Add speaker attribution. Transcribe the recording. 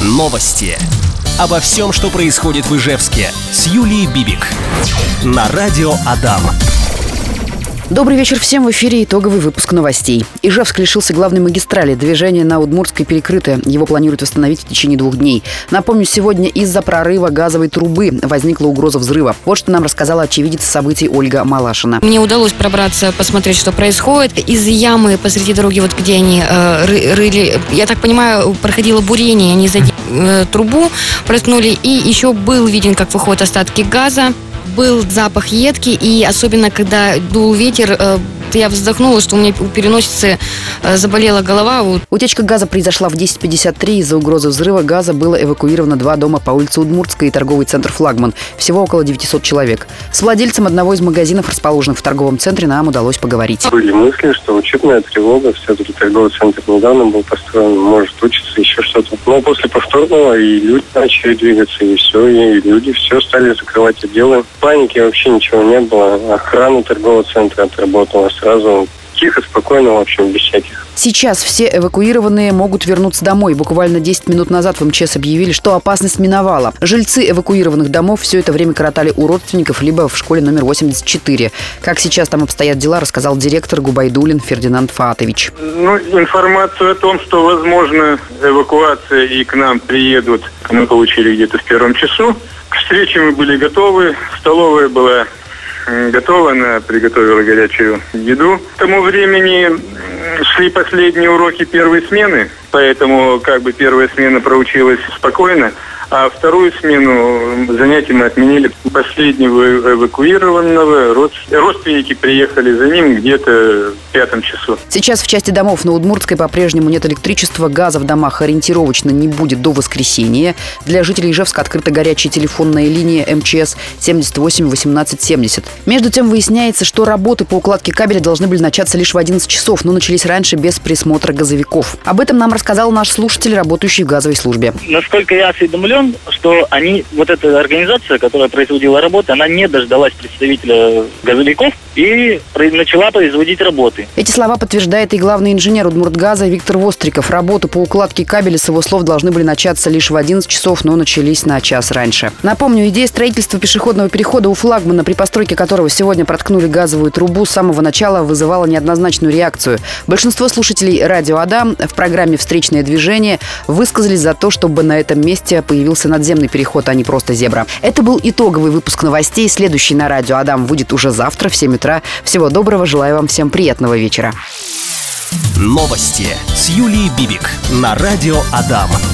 Speaker 1: Новости. Обо всем, что происходит в Ижевске. С Юлией Бибик. На радио Адам.
Speaker 2: Добрый вечер всем. В эфире итоговый выпуск новостей. Ижевск лишился главной магистрали. Движение на Удмуртской перекрыто. Его планируют восстановить в течение 2 дней. Напомню, сегодня из-за прорыва газовой трубы возникла угроза взрыва. Вот что нам рассказала очевидец событий Ольга Малашина.
Speaker 3: Мне удалось пробраться, посмотреть, что происходит. Из ямы посреди дороги, вот где они рыли, я так понимаю, проходило бурение. Они задели трубу, проткнули. И еще был виден, как выходят остатки газа. Был запах едки, и особенно, когда дул ветер, я вздохнула, что у меня у переносицы заболела голова.
Speaker 2: Утечка газа произошла в 10:53. Из-за угрозы взрыва газа было эвакуировано 2 дома по улице Удмуртская и торговый центр «Флагман». Всего около 900 человек. С владельцем одного из магазинов, расположенных в торговом центре, нам удалось поговорить.
Speaker 4: Были мысли, что учебная тревога, все-таки торговый центр недавно был построен, может учиться, еще что-то. Но после повторного и люди начали двигаться, и все, и люди все стали закрывать отделы. Паники вообще ничего не было. Охрана торгового центра отработала сразу. Тихо, спокойно, в общем, без всяких.
Speaker 2: Сейчас все эвакуированные могут вернуться домой. Буквально 10 минут назад в МЧС объявили, что опасность миновала. Жильцы эвакуированных домов все это время коротали у родственников либо в школе номер 84. Как сейчас там обстоят дела, рассказал директор Губайдуллин Фердинанд Фаатович.
Speaker 5: Информацию о том, что возможна эвакуация и к нам приедут, мы получили где-то в 1 часу. К встрече мы были готовы. Столовая была готова, она приготовила горячую еду. К тому времени шли последние уроки первой смены, поэтому первая смена проучилась спокойно, а вторую смену занятий мы отменили. Последнего эвакуированного родственники приехали за ним где-то в 5 часу.
Speaker 2: Сейчас в части домов на Удмуртской по-прежнему нет электричества, газа в домах ориентировочно не будет до воскресенья. Для жителей Ижевска открыта горячая телефонная линия МЧС 78 18 70. Между тем выясняется, что работы по укладке кабеля должны были начаться лишь в 11 часов, но начались раньше без присмотра газовиков. Об этом нам рассказал наш слушатель, работающий в газовой службе.
Speaker 6: Насколько я осведомлен, что эта организация, которая производила работы, она не дождалась представителя газовиков и начала производить работы.
Speaker 2: Эти слова подтверждает и главный инженер Удмуртгаза Виктор Востриков. Работы по укладке кабеля, с его слов, должны были начаться лишь в 11 часов, но начались на час раньше. Напомню, идея строительства пешеходного перехода у «Флагмана», при постройке которого сегодня проткнули газовую трубу, с самого начала вызывала неоднозначную реакцию. Большинство слушателей радио Адам в программе «Встречное движение» высказались за то, чтобы на этом месте появился надземный переход, а не просто зебра. Это был итоговый выпуск новостей. Следующий на радио Адам выйдет уже завтра в 7 утра. Всего доброго. Желаю вам всем приятного вечера.
Speaker 1: Новости с Юлией Бибик. На радио Адам.